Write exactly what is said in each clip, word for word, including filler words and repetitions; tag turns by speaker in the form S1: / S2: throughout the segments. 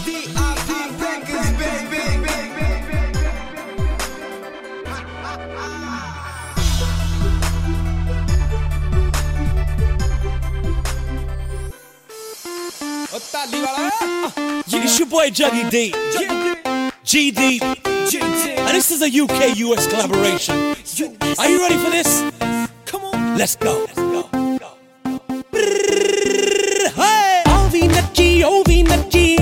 S1: It's your boy Juggy D, G D, and this is a U K U S collaboration. Are you ready for this? Come on, let's go. Hey, oh we nachi, oh we nachi,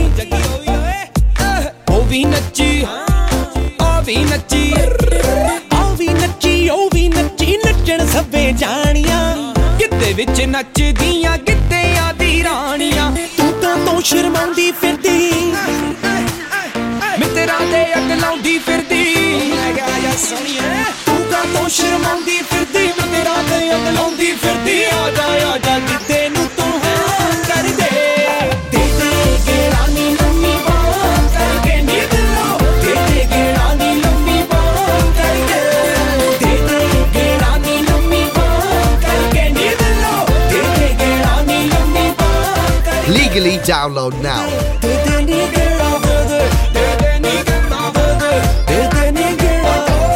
S1: oh we nachi, oh we nachi, oh we nachi, oh we nachi, ਨੱਚਣ ਸਭੇ ਜਾਣੀਆਂ ਗਿੱਧੇ ਵਿੱਚ ਨੱਚਦੀਆਂ ਗਿੱਧਿਆਂ ਦੀ ਰਾਣੀਆਂ ਤੂੰ ਤਾਂ ਤੋਂ ਸ਼ਰਮਾਉਂਦੀ ਫਿਰਦੀ ਮਿੱਤਰਾਂ ਦੇ ਅੱਗ ਲਾਉਂਦੀ ਫਿਰਦੀ ਆ ਸੋਹਣੀਏ ਤੂੰ ਤਾਂ ਤੋਂ ਸ਼ਰਮਾਉਂਦੀ ਫਿਰਦੀ ਮਿੱਤਰਾਂ ਦੇ ਅੱਗ ਲਾਉਂਦੀ ਫਿਰਦੀ ਆ ਜਾ ਆ ਜਾ ਗਿੱਧੇ ਨੂੰ ਤੂੰ ਹਾਂ ਕਰ ਦੇ ਦੇ ਦੇ ਗੇੜਾ ਨੀ ਲੰਮੀ ਬਾਂਹ ਕਰਕੇ ਨੀ ਦਿਲੋਂ ਦੇ ਦੇ ਗੇੜਾ ਨੀ ਲੰਮੀ ਬਾਂਹ ਕਰਕੇ ਦੇ ਦੇ ਗੇੜਾ ਨੀ ਲੰਮੀ ਬਾਂਹ ਕਰਕੇ ਨੀ ਦਿਲੋਂ ਦੇ ਦੇ ਗੇੜਾ ਨੀ ਲੰਮੀ ਬਾਂਹ ਕਰਕੇ
S2: Legally download now.
S1: ਦੇ ਦੇ ਨੀ ਗੇੜਾ ਦੇ ਦੇ ਨੀ ਗੇੜਾ ਦੇ ਦੇ ਨੀ ਗੇੜਾ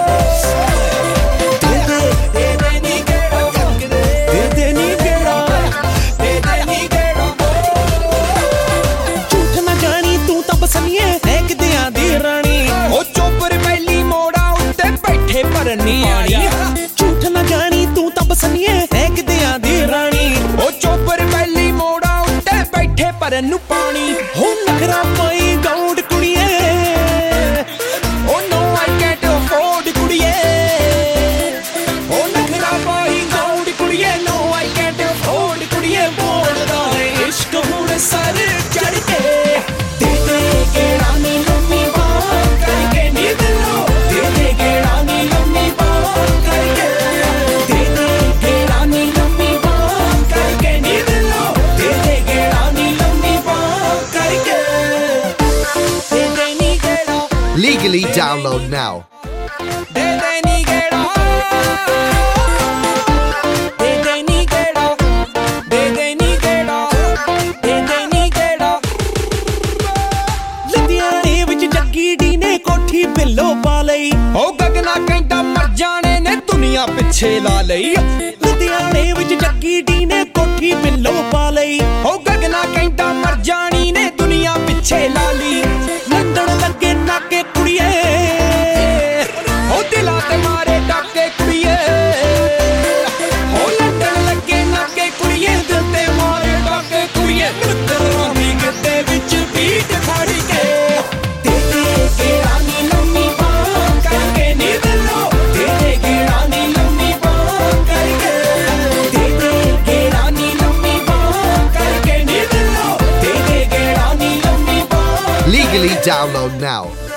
S1: ਦੇ ਦੇ ਦੇ ਦੇ ਨੀ ਗੇੜਾ ਦੇ ਦੇ ਨੀ ਗੇੜਾ ਦੇ ਦੇ ਨੀ ਗੇੜਾ ਝੂਠ ਨਾ ਜਾਣੀ ਤੂੰ ਤਾਂ ਬਸਨੀਏ ਹੈ ਗਿੱਧਿਆਂ ਦੀ ਰਾਣੀ ਉਹ ਚੋਪਰ ਪਹਿਲੀ ਮੋੜਾ ਉੱਤੇ ਬੈਠੇ ਭਰਨੀ ਆਣੀ ਝੂਠ ਨਾ ਜਾਣੀ ਤੂੰ ਤਾਂ ਬਸਨੀਏ ਹੈ ਗਿੱਧਿਆਂ ਦੀ ਰਾਣੀ ਉਹ ਚੋਪਰ ਪਹਿਲੀ ਮੋੜਾ ਉੱਤੇ ਬੈਠੇ ਭਰਨ ਨੂੰ ਪਾਣੀ ਹੋ ਨਖਰਾ ਪਾਈ ਗੌਂਡ ਕੁੜੀਏ ਉਹ ਨੋ ਆਈ ਕੈਂਟ ਅਫੋਰਡ ਕੁੜੀਏ ਉਹ ਨਖਰਾ ਪਾਈ ਗੌਂਡ ਕੁੜੀਏ ਨੋ ਆਈ ਕੈਂਟ ਅਫੋਰਡ ਕੁੜੀਏ ਬੋਲਦਾ ਏ ਇਸ਼ਕ ਹੁਣ ਸਰ ਚੜ ਕੇ ਦੇ ਦੇ ਗੇੜਾ ਨੀ ਲੰਮੀ ਬਾਂਹ ਕਰਕੇ ਨੀ ਦਿਲੋਂ ਦੇ ਦੇ ਗੇੜਾ ਨੀ ਲੰਮੀ ਬਾਂਹ ਕਰਕੇ ਦੇ ਦੇ ਗੇੜਾ ਨੀ ਲੰਮੀ ਬਾਂਹ ਕਰਕੇ ਨੀ ਦਿਲੋਂ ਦੇ ਦੇ ਗੇੜਾ ਨੀ ਲੰਮੀ ਬਾਂਹ ਕਰਕੇ ਦੇ ਦੇ ਨੀ ਗੇੜਾ
S2: Legally download now.
S1: ਦੇ ਦੇ ਨੀ ਗੇੜਾ ਦੇ ਦੇ ਨੀ ਗੇੜਾ ਦੇ ਦੇ ਨੀ ਗੇੜਾ ਦੇ ਦੇ ਨੀ ਗੇੜਾ ਲੁਧਿਆਣੇ ਵਿੱਚ ਜੱਗੀ ਡੀ ਨੇ ਕੋਠੀ ਬਿੱਲੋ ਪਾ ਲਈ ਉਹ ਗਗਨਾ ਕਹਿੰਦਾ ਮਰ ਜਾਣੇ ਨੇ ਦੁਨੀਆ ਪਿੱਛੇ ਲਾ ਲਈ ਲੁਧਿਆਣੇ ਵਿੱਚ ਜੱਗੀ ਡੀ ਨੇ ਕੋਠੀ ਬਿੱਲੋ ਪਾ ਲਈ ਉਹ ਗਗਨਾ ਕਹਿੰਦਾ ਮਰ ਜਾਣੀ ਨੇ ਦੁਨੀਆ ਪਿੱਛੇ ਲਾ ਲਈ ਲੰਡਣ ਲੱਗੇ ਨਾਕੇ ਕੁੜੀਏ ਉਹ ਦਿਲਾਂ ਤੇ ਮਾਰੇ ਡਾਕੇ ਕੁੜੀਏ ਉਹ ਲੰਡਣ ਲੱਗੇ ਨਾਕੇ ਕੁੜੀਏ ਦਿਲ ਤੇ ਮਾਰੇ ਡਾਕੇ ਕੁੜੀਏ ਮਿੱਤਰਾਂ ਦੀ ਗਿੱਧੇ ਵਿੱਚ ਬੀਟ ਖੜ ਕੇ ਦੇ ਦੇ ਗੇੜਾ ਨੀ ਲੰਮੀ ਬਾਂਹ ਕਰਕੇ ਨੀ ਦਿਲੋਂ ਦੇ ਦੇ ਗੇੜਾ ਨੀ ਲੰਮੀ ਬਾਂਹ ਕਰਕੇ ਦੇ ਦੇ ਗੇੜਾ ਨੀ ਲੰਮੀ ਬਾਂਹ ਕਰਕੇ ਨੀ ਦਿਲੋਂ ਦੇ ਦੇ ਗੇੜਾ ਨੀ ਲੰਮੀ ਬਾਂਹ
S2: Legally download now.